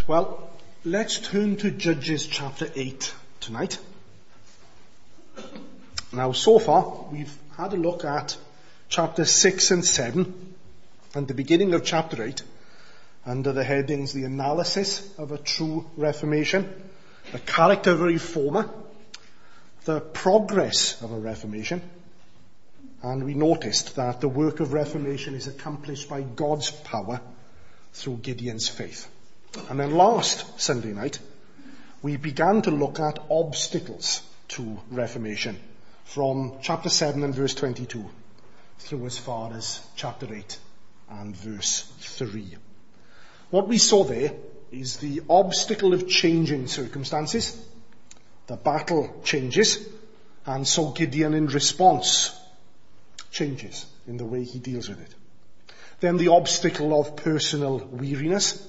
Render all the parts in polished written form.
Well, let's turn to Judges chapter 8 tonight. Now, so far, we've had a look at chapters 6 and 7 and the beginning of chapter 8 under the headings the analysis of a true reformation, the character of a reformer, the progress of a reformation, and we noticed that the work of reformation is accomplished by God's power through Gideon's faith. And then last Sunday night, we began to look at obstacles to reformation from chapter 7 and verse 22 through as far as chapter 8 and verse 3. What we saw there is the obstacle of changing circumstances. The battle changes, and so Gideon in response changes in the way he deals with it. Then the obstacle of personal weariness.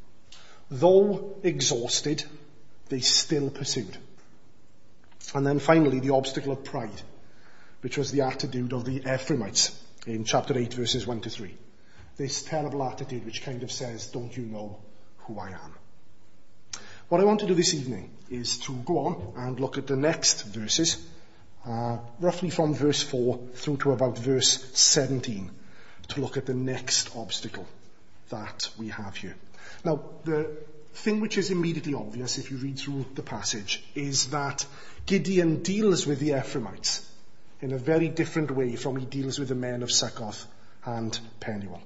Though exhausted, they still pursued. And then finally the obstacle of pride, which was the attitude of the Ephraimites in chapter 8 verses 1 to 3. This terrible attitude which kind of says, don't you know who I am? What I want to do this evening is to go on and look at the next verses, roughly from verse 4 through to about verse 17, to look at the next obstacle that we have here. Now, the thing which is immediately obvious if you read through the passage is that Gideon deals with the Ephraimites in a very different way from he deals with the men of Succoth and Penuel.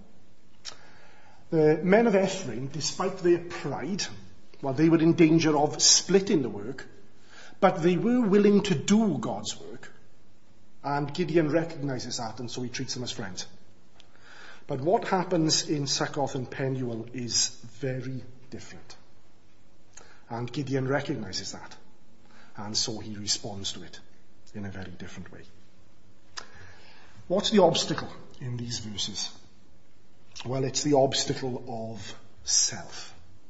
The men of Ephraim, despite their pride, well, they were in danger of splitting the work, but they were willing to do God's work, and Gideon recognizes that, and so he treats them as friends. But what happens in Succoth and Penuel is very different. And Gideon recognizes that. And so he responds to it in a very different way. What's the obstacle in these verses? Well, it's the obstacle of self.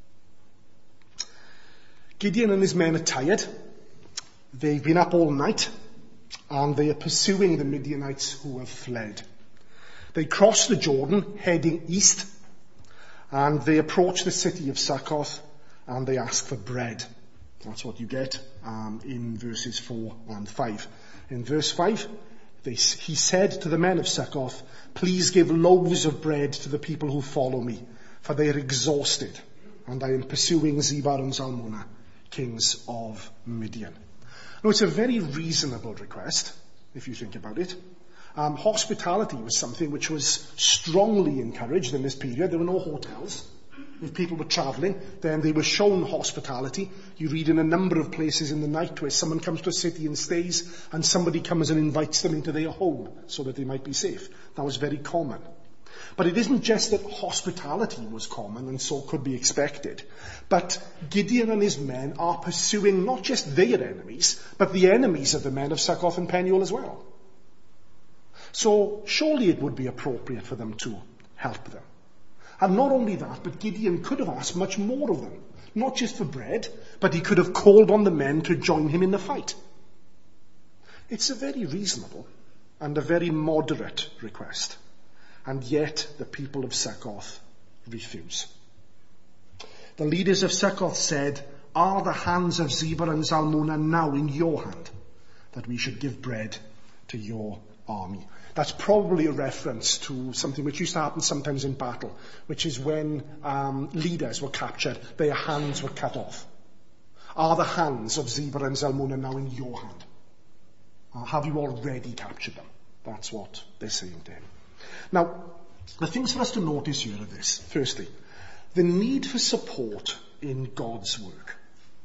Gideon and his men are tired. They've been up all night. And they are pursuing the Midianites who have fled. They cross the Jordan, heading east, and they approach the city of Succoth, and they ask for bread. That's what you get in verses 4 and 5. In verse 5, he said to the men of Succoth, please give loaves of bread to the people who follow me, for they are exhausted, and I am pursuing Zebah and Zalmunna, kings of Midian. Now, it's a very reasonable request, if you think about it. Hospitality was something which was strongly encouraged in this period. There were no hotels. If people were travelling, then they were shown hospitality. You read in a number of places in the night where someone comes to a city and stays, and somebody comes and invites them into their home so that they might be safe. That was very common. But it isn't just that hospitality was common and so could be expected, but Gideon and his men are pursuing not just their enemies, but the enemies of the men of Succoth and Penuel as well. So surely it would be appropriate for them to help them. And not only that, but Gideon could have asked much more of them. Not just for bread, but he could have called on the men to join him in the fight. It's a very reasonable and a very moderate request. And yet the people of Succoth refuse. The leaders of Succoth said, are the hands of Zebah and Zalmunna now in your hand, that we should give bread to your army? That's probably a reference to something which used to happen sometimes in battle, which is when leaders were captured, their hands were cut off. Are the hands of Zebah and Zalmunna now in your hand? Have you already captured them? That's what they're saying to him. Now, the things for us to notice here are this. Firstly, the need for support in God's work.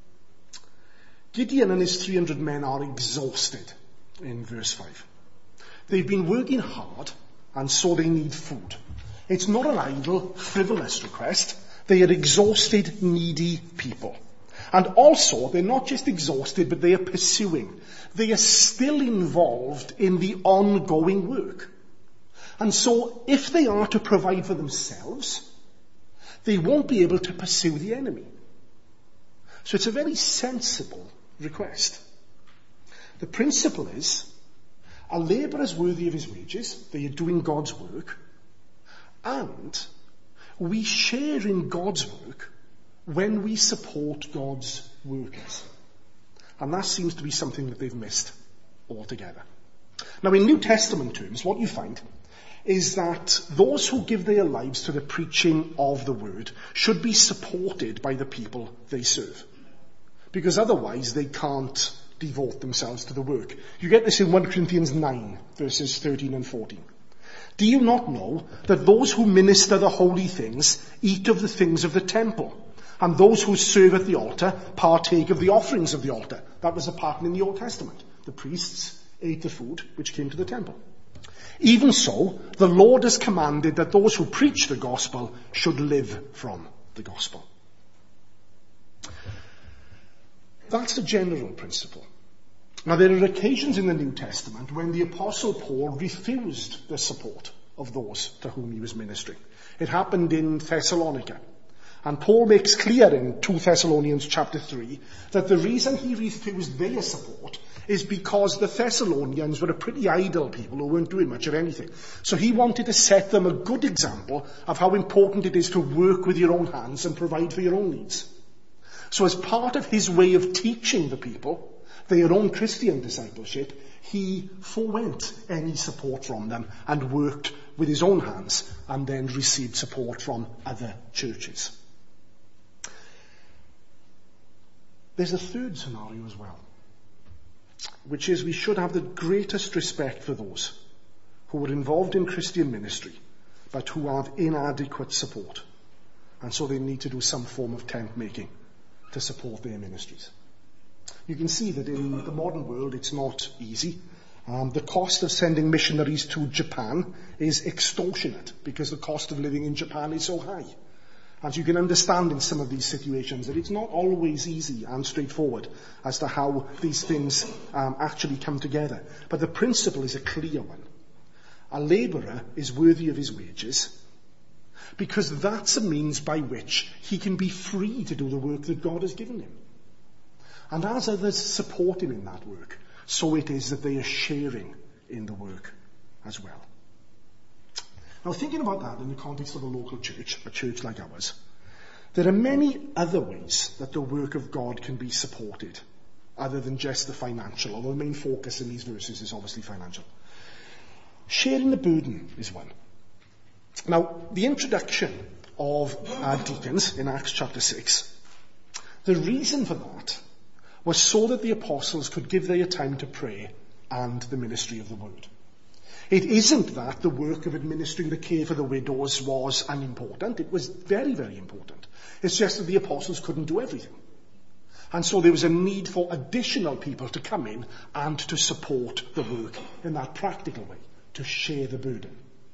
Gideon and his 300 men are exhausted in verse 5. They've been working hard, and so they need food. It's not an idle, frivolous request. They are exhausted, needy people. And also, they're not just exhausted, but they are pursuing. They are still involved in the ongoing work. And so, if they are to provide for themselves, they won't be able to pursue the enemy. So it's a very sensible request. The principle is, a labourer is worthy of his wages. They are doing God's work. And we share in God's work when we support God's workers. And that seems to be something that they've missed altogether. Now, in New Testament terms, what you find is that those who give their lives to the preaching of the word should be supported by the people they serve. Because otherwise they can't devote themselves to the work. You get this in 1 Corinthians 9, verses 13 and 14. Do you not know that those who minister the holy things eat of the things of the temple, and those who serve at the altar partake of the offerings of the altar? That was a pattern in the Old Testament. The priests ate the food which came to the temple. Even so, the Lord has commanded that those who preach the gospel should live from the gospel. That's the general principle. Now, there are occasions in the New Testament when the Apostle Paul refused the support of those to whom he was ministering. It happened in Thessalonica. And Paul makes clear in 2 Thessalonians chapter 3 that the reason he refused their support is because the Thessalonians were a pretty idle people who weren't doing much of anything. So he wanted to set them a good example of how important it is to work with your own hands and provide for your own needs. So as part of his way of teaching the people their own Christian discipleship, he forwent any support from them and worked with his own hands and then received support from other churches. There's a third scenario as well, which is we should have the greatest respect for those who are involved in Christian ministry, but who have inadequate support. And so they need to do some form of tent making to support their ministries. You can see that in the modern world it's not easy. The cost of sending missionaries to Japan is extortionate because the cost of living in Japan is so high. And you can understand in some of these situations that it's not always easy and straightforward as to how these things actually come together. But the principle is a clear one. A labourer is worthy of his wages because that's a means by which he can be free to do the work that God has given him. And as others support him in that work, so it is that they are sharing in the work as well. Now, thinking about that in the context of a local church, a church like ours, there are many other ways that the work of God can be supported, other than just the financial, although the main focus in these verses is obviously financial. Sharing the burden is one. Now, the introduction of deacons in Acts chapter 6, the reason for that was so that the apostles could give their time to pray and the ministry of the word. It isn't that the work of administering the care for the widows was unimportant. It was very, very important. It's just that the apostles couldn't do everything. And so there was a need for additional people to come in and to support the work in that practical way, to share the burden.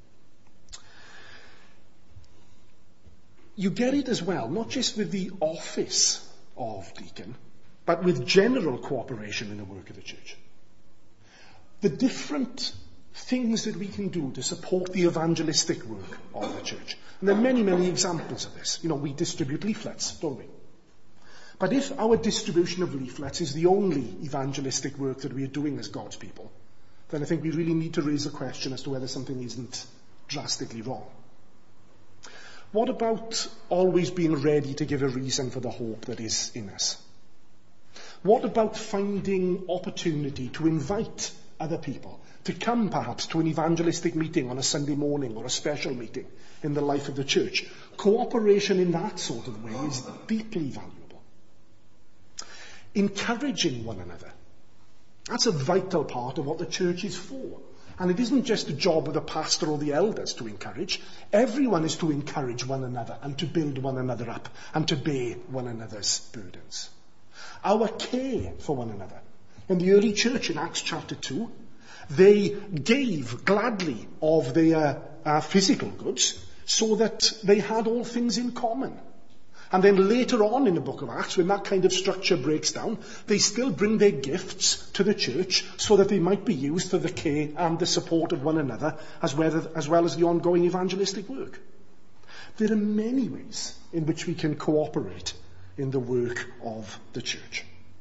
You get it as well, not just with the office of deacon, but with general cooperation in the work of the church. The different things that we can do to support the evangelistic work of the church. And there are many, many examples of this. You know, we distribute leaflets, don't we? But if our distribution of leaflets is the only evangelistic work that we are doing as God's people, then I think we really need to raise the question as to whether something isn't drastically wrong. What about always being ready to give a reason for the hope that is in us? What about finding opportunity to invite other people to come perhaps to an evangelistic meeting on a Sunday morning or a special meeting in the life of the church? Cooperation in that sort of way is deeply valuable. Encouraging one another, that's a vital part of what the church is for. And it isn't just the job of the pastor or the elders to encourage. Everyone is to encourage one another and to build one another up and to bear one another's burdens. Our care for one another. In the early church in Acts chapter 2, they gave gladly of their physical goods so that they had all things in common. And then later on in the book of Acts, when that kind of structure breaks down, they still bring their gifts to the church so that they might be used for the care and the support of one another, as well as the ongoing evangelistic work. There are many ways in which we can cooperate in the work of the church.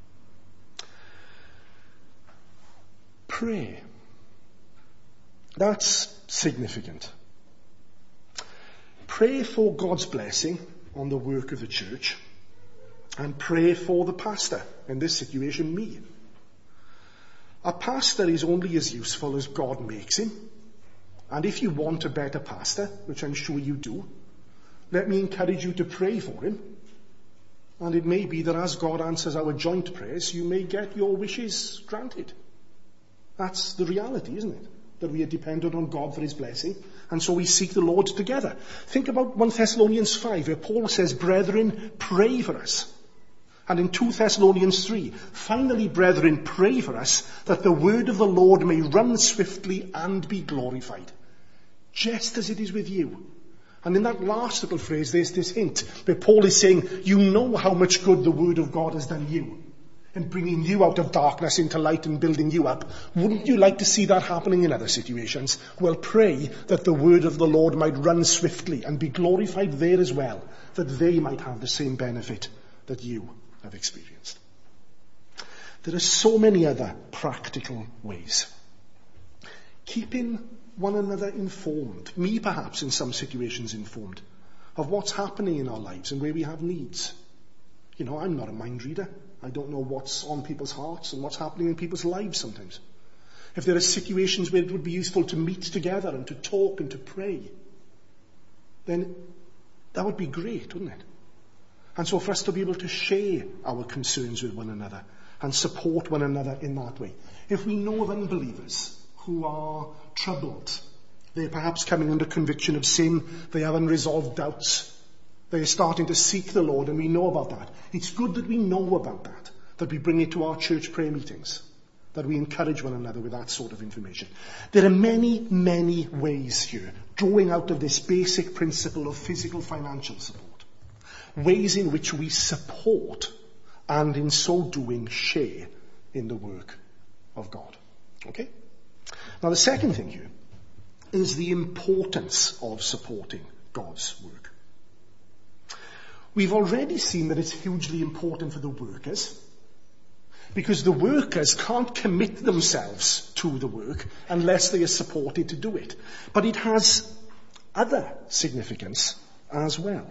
Pray. That's significant. Pray for God's blessing on the work of the church, and pray for the pastor, in this situation, me. A pastor is only as useful as God makes him. And if you want a better pastor, which I'm sure you do, let me encourage you to pray for him. And it may be that as God answers our joint prayers, you may get your wishes granted. That's the reality, isn't it? That we are dependent on God for his blessing, and so we seek the Lord together. Think about 1 Thessalonians 5, where Paul says, "Brethren, pray for us." And in 2 Thessalonians 3, "Finally, brethren, pray for us, that the word of the Lord may run swiftly and be glorified, just as it is with you." And in that last little phrase, there's this hint, where Paul is saying, you know how much good the word of God has done you, in bringing you out of darkness into light and building you up. Wouldn't you like to see that happening in other situations? Well, pray that the word of the Lord might run swiftly and be glorified there as well, that they might have the same benefit that you have experienced. There are so many other practical ways. Keeping one another informed, me perhaps in some situations informed, of what's happening in our lives and where we have needs. You know, I'm not a mind reader. I don't know what's on people's hearts and what's happening in people's lives sometimes. If there are situations where it would be useful to meet together and to talk and to pray, then that would be great, wouldn't it? And so for us to be able to share our concerns with one another and support one another in that way. If we know of unbelievers who are troubled, they're perhaps coming under conviction of sin, they have unresolved doubts, they're starting to seek the Lord, and we know about that. It's good that we know about that we bring it to our church prayer meetings, that we encourage one another with that sort of information. There are many, many ways here, drawing out of this basic principle of physical financial support. Ways in which we support and in so doing share in the work of God. Okay? Now the second thing here is the importance of supporting God's work. We've already seen that it's hugely important for the workers, because the workers can't commit themselves to the work unless they are supported to do it. But it has other significance as well.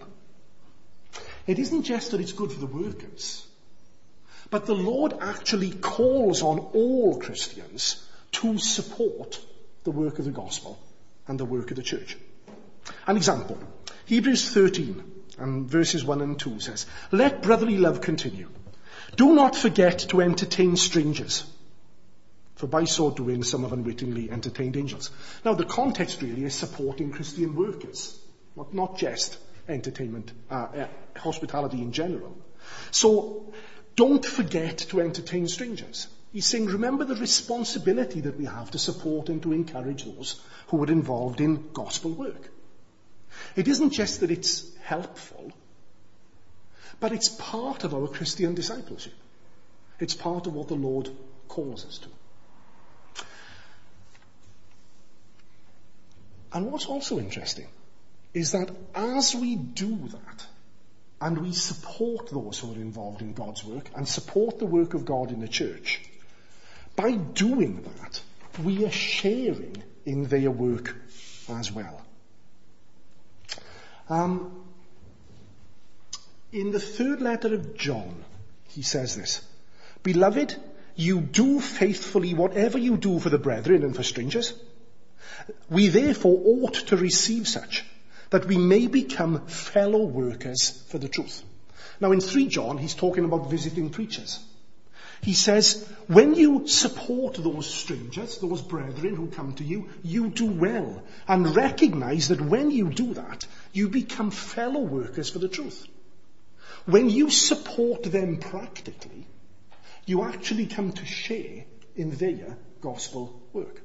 It isn't just that it's good for the workers, but the Lord actually calls on all Christians to support the work of the gospel and the work of the church. An example, Hebrews 13 and verses 1 and 2 says, "Let brotherly love continue. Do not forget to entertain strangers, for by so doing some have unwittingly entertained angels." Now the context really is supporting Christian workers, not just entertainment, hospitality in general. So don't forget to entertain strangers. He's saying, remember the responsibility that we have to support and to encourage those who are involved in gospel work. It isn't just that it's helpful, but it's part of our Christian discipleship. It's part of what the Lord calls us to. And what's also interesting is that as we do that, and we support those who are involved in God's work, and support the work of God in the church, by doing that, we are sharing in their work as well. In the third letter of John, he says this, "Beloved, you do faithfully whatever you do for the brethren and for strangers. We therefore ought to receive such, that we may become fellow workers for the truth." Now in 3 John, he's talking about visiting preachers. He says, when you support those strangers, those brethren who come to you, you do well. And recognize that when you do that, you become fellow workers for the truth. When you support them practically, you actually come to share in their gospel work.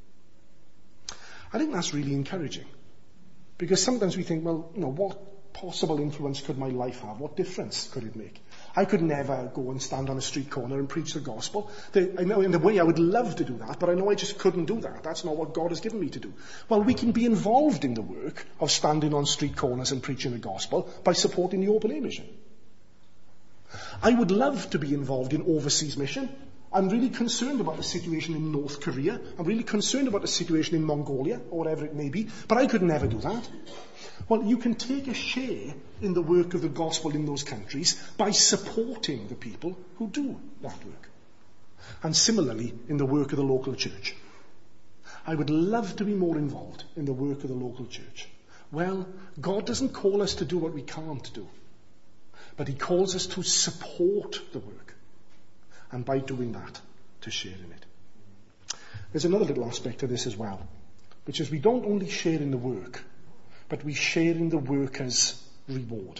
I think that's really encouraging. Because sometimes we think, well, what possible influence could my life have? What difference could it make? I could never go and stand on a street corner and preach the gospel. I know in a way I would love to do that, but I know I just couldn't do that. That's not what God has given me to do. Well, we can be involved in the work of standing on street corners and preaching the gospel by supporting the open air mission. I would love to be involved in overseas mission. I'm really concerned about the situation in North Korea. I'm really concerned about the situation in Mongolia, or whatever it may be, but I could never do that. Well, you can take a share in the work of the gospel in those countries by supporting the people who do that work. And similarly, in the work of the local church. I would love to be more involved in the work of the local church. Well, God doesn't call us to do what we can't do, but he calls us to support the work, and by doing that, to share in it. There's another little aspect to this as well, which is we don't only share in the work, but we share in the worker's reward.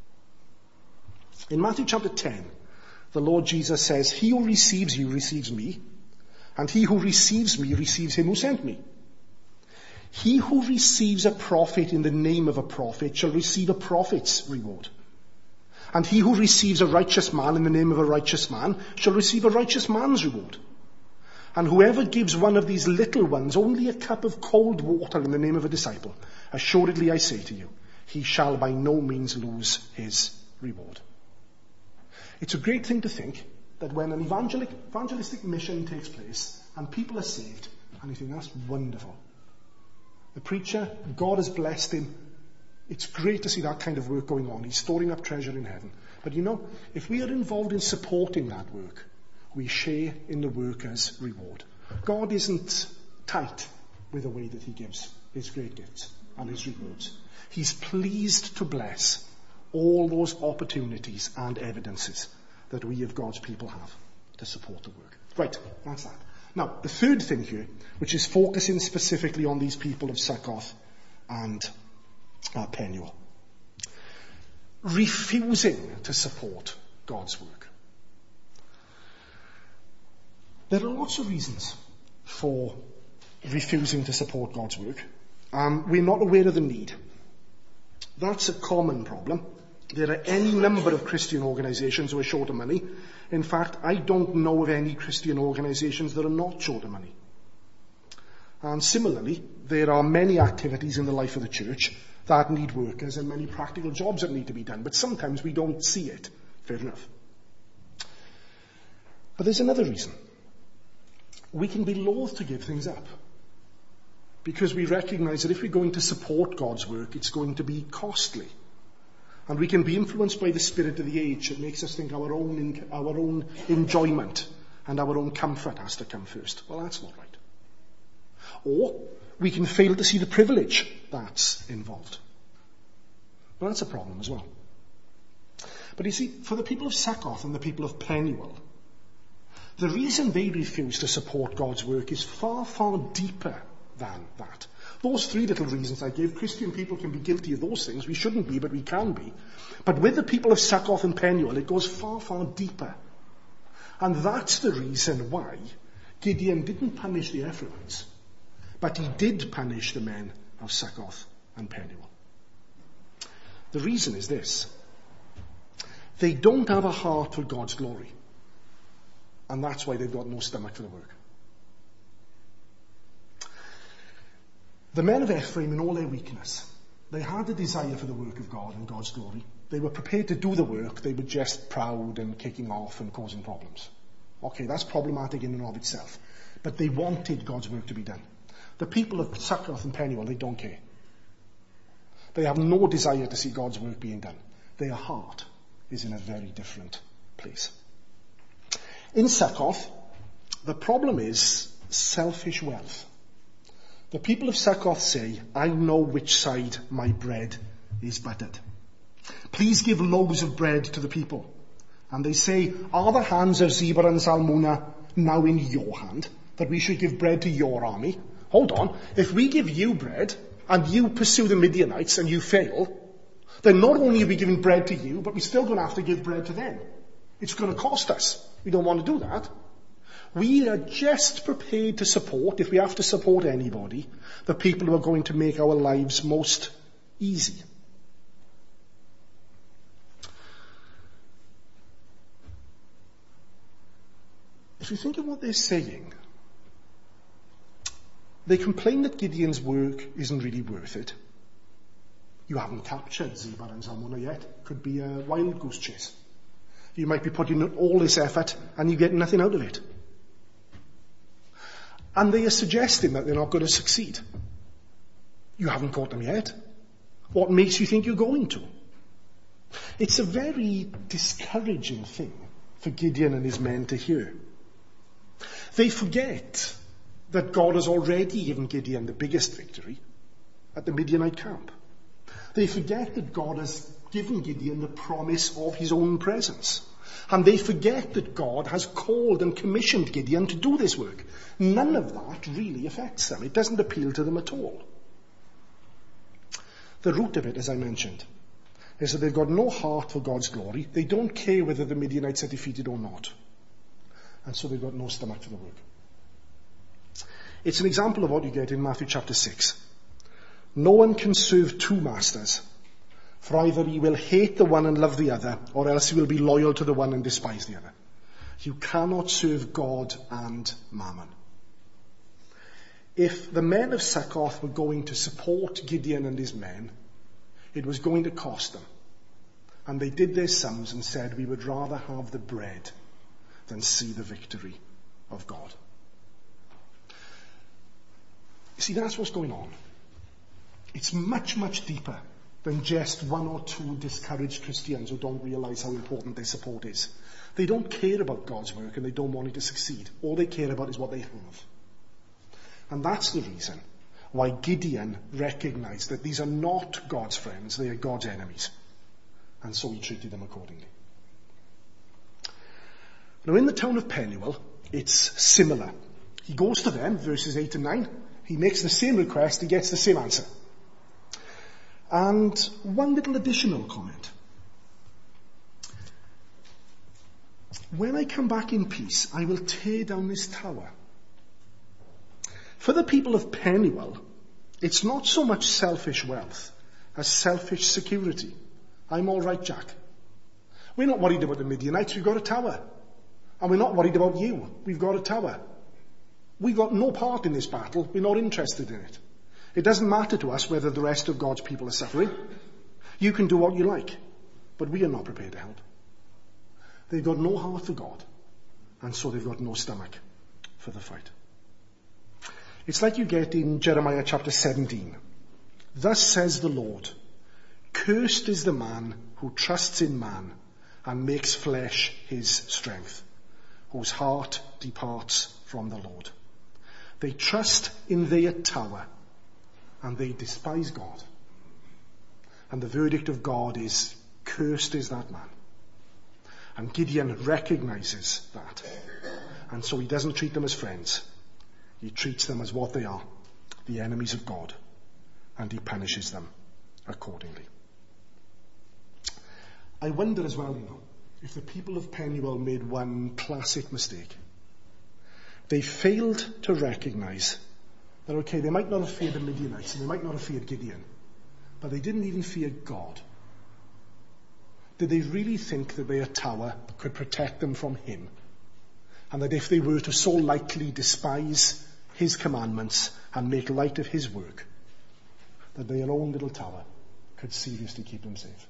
In Matthew chapter 10, the Lord Jesus says, "He who receives you receives me, and he who receives me receives him who sent me. He who receives a prophet in the name of a prophet shall receive a prophet's reward. And he who receives a righteous man in the name of a righteous man shall receive a righteous man's reward. And whoever gives one of these little ones only a cup of cold water in the name of a disciple, assuredly I say to you, he shall by no means lose his reward." It's a great thing to think that when an evangelistic mission takes place and people are saved, and you think, that's wonderful. The preacher, God has blessed him. It's great to see that kind of work going on. He's storing up treasure in heaven. But if we are involved in supporting that work, we share in the worker's reward. God isn't tight with the way that he gives his great gifts and his rewards. He's pleased to bless all those opportunities and evidences that we of God's people have to support the work. Right, that's that. Now, the third thing here, which is focusing specifically on these people of Succoth and Penuel. Refusing to support God's work. There are lots of reasons for refusing to support God's work. We're not aware of the need. That's a common problem. There are any number of Christian organisations who are short of money. In fact, I don't know of any Christian organisations that are not short of money. And similarly, there are many activities in the life of the church that need workers and many practical jobs that need to be done. But sometimes we don't see it. Fair enough. But there's another reason. We can be loath to give things up, because we recognise that if we're going to support God's work, it's going to be costly. And we can be influenced by the spirit of the age that makes us think our own enjoyment and our own comfort has to come first. Well, that's not right. Or we can fail to see the privilege that's involved. Well, that's a problem as well. But you see, for the people of Succoth and the people of Penuel, the reason they refuse to support God's work is far, far deeper than that. Those three little reasons I gave, Christian people can be guilty of those things. We shouldn't be, but we can be. But with the people of Succoth and Penuel, it goes far, far deeper. And that's the reason why Gideon didn't punish the Ephraimites, but he did punish the men of Succoth and Penuel. The reason is this. They don't have a heart for God's glory. And that's why they've got no stomach for the work. The men of Ephraim, in all their weakness, they had a desire for the work of God and God's glory. They were prepared to do the work. They were just proud and kicking off and causing problems. Okay, that's problematic in and of itself. But they wanted God's work to be done. The people of Succoth and Penuel, they don't care. They have no desire to see God's work being done. Their heart is in a very different place. In Succoth, the problem is selfish wealth. The people of Succoth say, "I know which side my bread is buttered. Please give loaves of bread to the people." And they say, "Are the hands of Zebah and Zalmunna now in your hand, that we should give bread to your army?" Hold on. If we give you bread, and you pursue the Midianites and you fail, then not only are we giving bread to you, but we're still going to have to give bread to them. It's going to cost us. We don't want to do that. We are just prepared to support, if we have to support anybody, the people who are going to make our lives most easy. If you think of what they're saying, they complain that Gideon's work isn't really worth it. You haven't captured Zebah and Zalmunna yet. Could be a wild goose chase. You might be putting in all this effort and you get nothing out of it. And they are suggesting that they're not going to succeed. You haven't caught them yet. What makes you think you're going to? It's a very discouraging thing for Gideon and his men to hear. They forget that God has already given Gideon the biggest victory at the Midianite camp. They forget that God has given Gideon the promise of his own presence. And they forget that God has called and commissioned Gideon to do this work. None of that really affects them. It doesn't appeal to them at all. The root of it, as I mentioned, is that they've got no heart for God's glory. They don't care whether the Midianites are defeated or not. And so they've got no stomach for the work. It's an example of what you get in Matthew chapter 6. No one can serve two masters, for either he will hate the one and love the other, or else he will be loyal to the one and despise the other. You cannot serve God and mammon. If the men of Succoth were going to support Gideon and his men, it was going to cost them. And they did their sums and said, we would rather have the bread than see the victory of God. You see, that's what's going on. It's much, much deeper than just one or two discouraged Christians who don't realize how important their support is. They don't care about God's work and they don't want it to succeed. All they care about is what they have. And that's the reason why Gideon recognized that these are not God's friends, they are God's enemies. And so he treated them accordingly. Now in the town of Penuel, it's similar. He goes to them, verses 8 and 9. He makes the same request, he gets the same answer. And one little additional comment. When I come back in peace, I will tear down this tower. For the people of Penuel, it's not so much selfish wealth as selfish security. I'm all right, Jack. We're not worried about the Midianites, we've got a tower. And we're not worried about you, we've got a tower. We've got no part in this battle, we're not interested in it. It doesn't matter to us whether the rest of God's people are suffering. You can do what you like, but we are not prepared to help. They've got no heart for God, and so they've got no stomach for the fight. It's like you get in Jeremiah chapter 17. Thus says the Lord, cursed is the man who trusts in man and makes flesh his strength, whose heart departs from the Lord. They trust in their tower and they despise God. And the verdict of God is, cursed is that man. And Gideon recognizes that. And so he doesn't treat them as friends. He treats them as what they are, the enemies of God. And he punishes them accordingly. I wonder as well, if the people of Penuel made one classic mistake. They failed to recognize that, okay, they might not have feared the Midianites and they might not have feared Gideon, but they didn't even fear God. Did they really think that their tower could protect them from him? And that if they were to so lightly despise his commandments and make light of his work, that their own little tower could seriously keep them safe?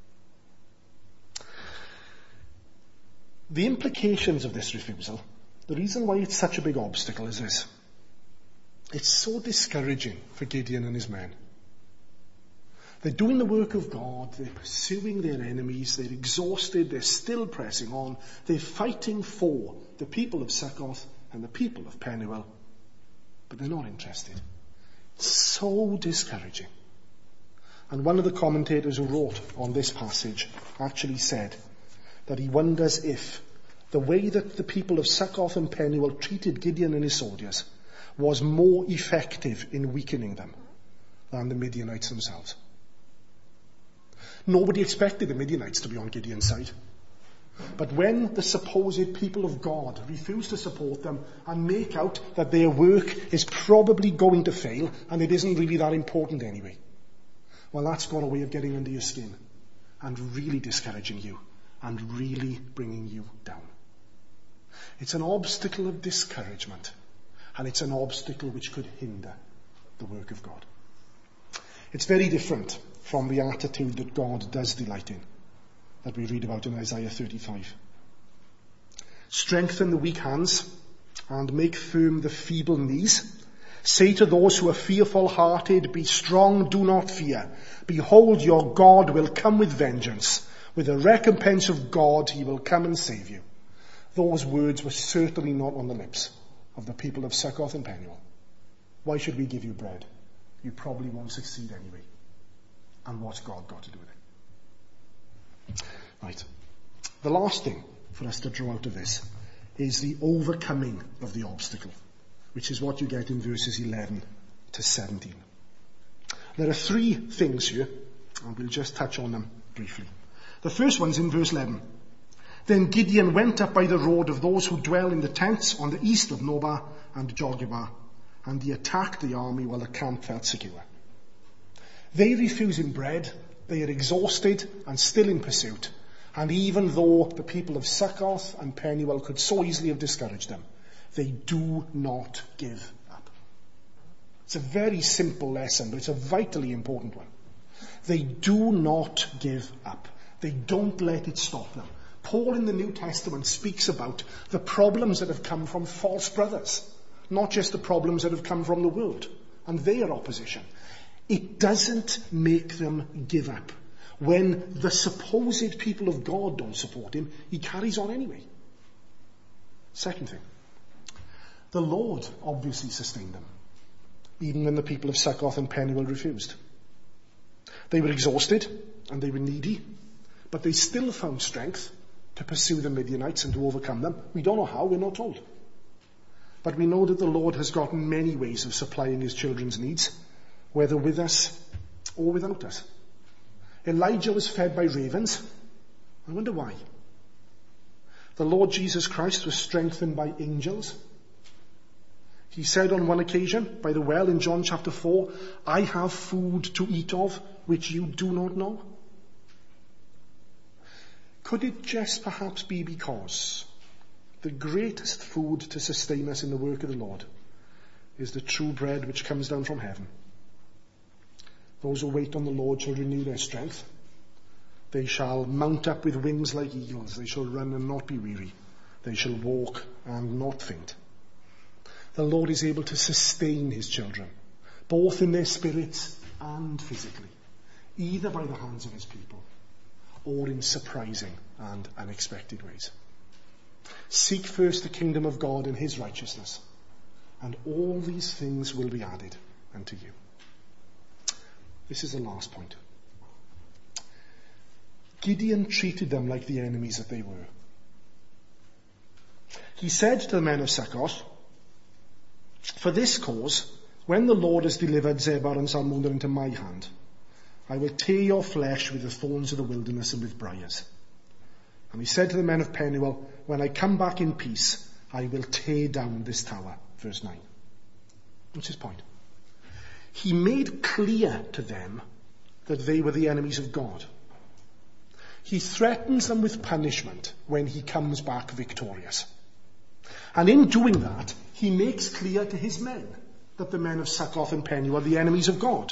The implications of this refusal, the reason why it's such a big obstacle is this. It's so discouraging for Gideon and his men. They're doing the work of God, they're pursuing their enemies, they're exhausted, they're still pressing on, they're fighting for the people of Succoth and the people of Penuel, but they're not interested. It's so discouraging. And one of the commentators who wrote on this passage actually said that he wonders if the way that the people of Succoth and Penuel treated Gideon and his soldiers was more effective in weakening them than the Midianites themselves. Nobody expected the Midianites to be on Gideon's side. But when the supposed people of God refuse to support them and make out that their work is probably going to fail and it isn't really that important anyway, well, that's got a way of getting under your skin and really discouraging you and really bringing you down. It's an obstacle of discouragement, and it's an obstacle which could hinder the work of God. It's very different from the attitude that God does delight in, that we read about in Isaiah 35. Strengthen the weak hands and make firm the feeble knees. Say to those who are fearful-hearted, be strong, do not fear. Behold, your God will come with vengeance. With the recompense of God, he will come and save you. Those words were certainly not on the lips of the people of Succoth and Penuel. Why should we give you bread? You probably won't succeed anyway. And what's God got to do with it? Right. The last thing for us to draw out of this is the overcoming of the obstacle, which is what you get in verses 11 to 17. There are three things here, and we'll just touch on them briefly. The first one's in verse 11. Then Gideon went up by the road of those who dwell in the tents on the east of Nobah and Jogabah, and he attacked the army while the camp felt secure. They refuse him bread, they are exhausted and still in pursuit, and even though the people of Succoth and Penuel could so easily have discouraged them, they do not give up. It's a very simple lesson, but it's a vitally important one. They do not give up. They don't let it stop them. Paul in the New Testament speaks about the problems that have come from false brothers, not just the problems that have come from the world and their opposition. It doesn't make them give up. When the supposed people of God don't support him, he carries on anyway. Second thing, the Lord obviously sustained them, even when the people of Succoth and Penuel refused. They were exhausted and they were needy, but they still found strength to pursue the Midianites and to overcome them. We don't know how, we're not told. But we know that the Lord has got many ways of supplying his children's needs, whether with us or without us. Elijah was fed by ravens. I wonder why. The Lord Jesus Christ was strengthened by angels. He said on one occasion by the well in John chapter 4, I have food to eat of which you do not know. Could it just perhaps be because the greatest food to sustain us in the work of the Lord is the true bread which comes down from heaven? Those who wait on the Lord shall renew their strength. They shall mount up with wings like eagles. They shall run and not be weary. They shall walk and not faint. The Lord is able to sustain his children, both in their spirits and physically, either by the hands of his people or in surprising and unexpected ways. Seek first the kingdom of God and his righteousness, and all these things will be added unto you. This is the last point. Gideon treated them like the enemies that they were. He said to the men of Succoth, for this cause, when the Lord has delivered Zebah and Zalmunna into my hand, I will tear your flesh with the thorns of the wilderness and with briars. And he said to the men of Penuel, when I come back in peace, I will tear down this tower. Verse 9. What's his point? He made clear to them that they were the enemies of God. He threatens them with punishment when he comes back victorious. And in doing that, he makes clear to his men that the men of Succoth and Penuel are the enemies of God.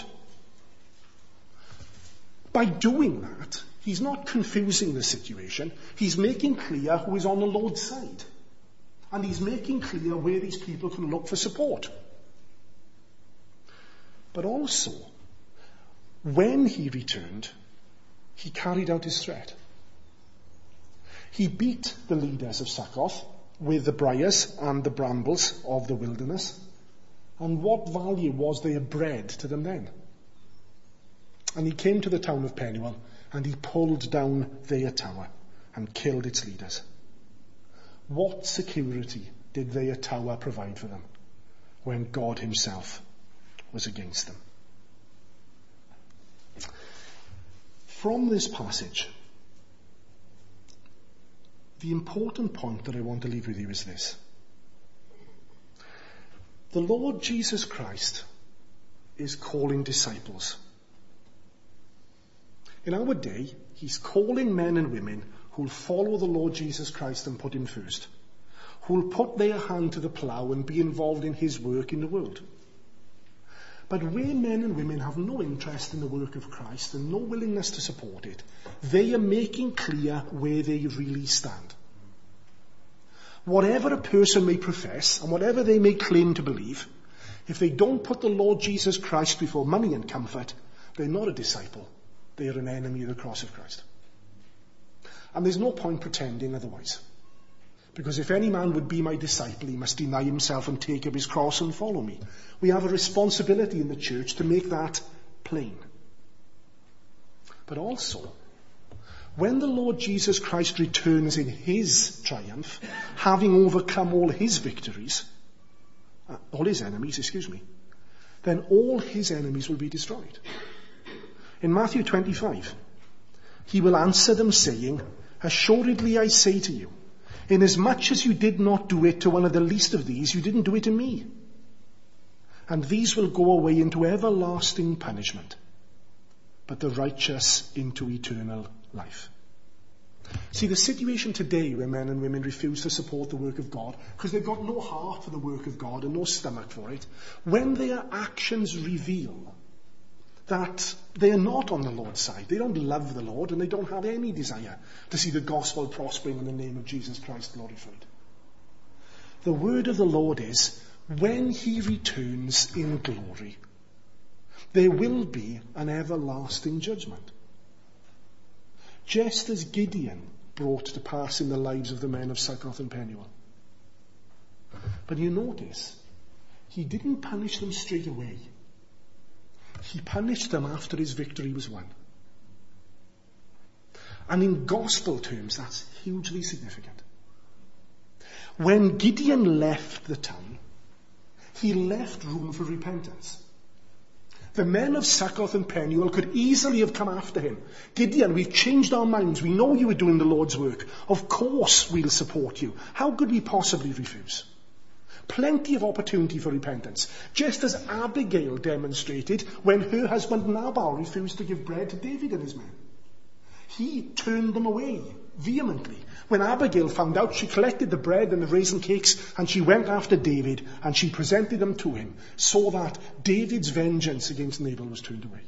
By doing that, he's not confusing the situation. He's making clear who is on the Lord's side. And he's making clear where these people can look for support. But also, when he returned, he carried out his threat. He beat the leaders of Succoth with the briars and the brambles of the wilderness. And what value was their bread to them then? And he came to the town of Penuel, and he pulled down their tower and killed its leaders. What security did their tower provide for them when God himself was against them? From this passage, the important point that I want to leave with you is this. The Lord Jesus Christ is calling disciples. In our day, he's calling men and women who'll follow the Lord Jesus Christ and put him first, who'll put their hand to the plough and be involved in his work in the world. But where men and women have no interest in the work of Christ and no willingness to support it, they are making clear where they really stand. Whatever a person may profess and whatever they may claim to believe, if they don't put the Lord Jesus Christ before money and comfort, they're not a disciple. They are an enemy of the cross of Christ. And there's no point pretending otherwise. Because if any man would be my disciple, he must deny himself and take up his cross and follow me. We have a responsibility in the church to make that plain. But also, when the Lord Jesus Christ returns in his triumph, having overcome all his enemies, then all his enemies will be destroyed. In Matthew 25, he will answer them saying, "Assuredly I say to you, inasmuch as you did not do it to one of the least of these, you didn't do it to me. And these will go away into everlasting punishment, but the righteous into eternal life." See, the situation today where men and women refuse to support the work of God because they've got no heart for the work of God and no stomach for it, when their actions reveal that they are not on the Lord's side, they don't love the Lord and they don't have any desire to see the gospel prospering in the name of Jesus Christ glorified. The word of the Lord is, when he returns in glory, there will be an everlasting judgment. Just as Gideon brought to pass in the lives of the men of Succoth and Penuel. But you notice, he didn't punish them straight away. He punished them after his victory was won. And in gospel terms, that's hugely significant. When Gideon left the town, he left room for repentance. The men of Succoth and Penuel could easily have come after him. "Gideon, we've changed our minds. We know you were doing the Lord's work. Of course we'll support you. How could we possibly refuse?" Plenty of opportunity for repentance. Just as Abigail demonstrated when her husband Nabal refused to give bread to David and his men. He turned them away vehemently. When Abigail found out, she collected the bread and the raisin cakes and she went after David and she presented them to him so that David's vengeance against Nabal was turned away.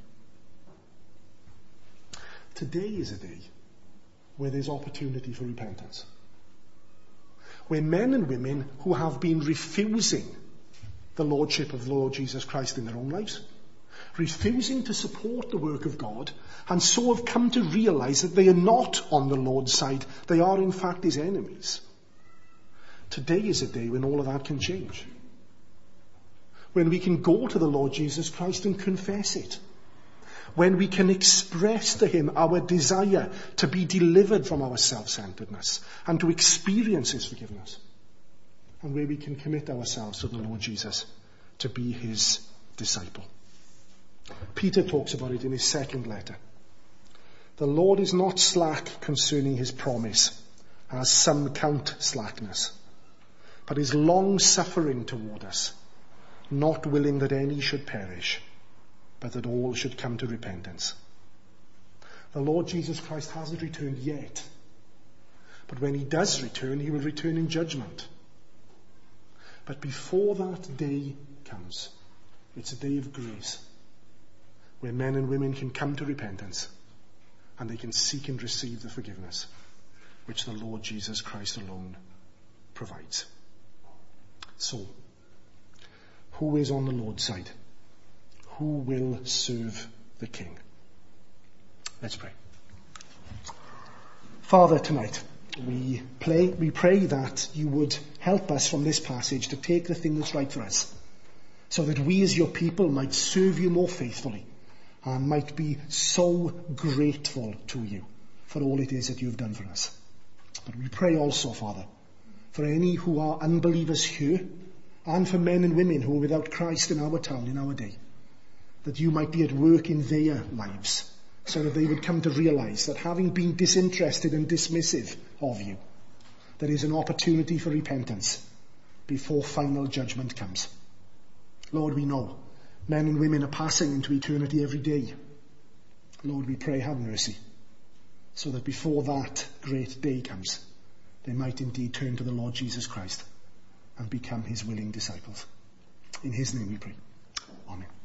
Today is a day where there's opportunity for repentance. Where men and women who have been refusing the lordship of the Lord Jesus Christ in their own lives, refusing to support the work of God, and so have come to realize that they are not on the Lord's side. They are in fact his enemies. Today is a day when all of that can change. When we can go to the Lord Jesus Christ and confess it. When we can express to him our desire to be delivered from our self-centeredness and to experience his forgiveness. And where we can commit ourselves to the Lord Jesus to be his disciple. Peter talks about it in his second letter. The Lord is not slack concerning his promise, as some count slackness, but is long-suffering toward us, not willing that any should perish, but that all should come to repentance. The Lord Jesus Christ hasn't returned yet, but when he does return, he will return in judgment. But before that day comes, it's a day of grace, where men and women can come to repentance and they can seek and receive the forgiveness which the Lord Jesus Christ alone provides. So, who is on the Lord's side? Who will serve the King? Let's pray. Father, tonight we pray that you would help us from this passage to take the thing that's right for us, so that we as your people might serve you more faithfully and might be so grateful to you for all it is that you've done for us. But we pray also, Father, for any who are unbelievers here and for men and women who are without Christ in our town, in our day, that you might be at work in their lives so that they would come to realize that having been disinterested and dismissive of you, there is an opportunity for repentance before final judgment comes. Lord, we know men and women are passing into eternity every day. Lord, we pray, have mercy, so that before that great day comes, they might indeed turn to the Lord Jesus Christ and become his willing disciples. In his name we pray. Amen.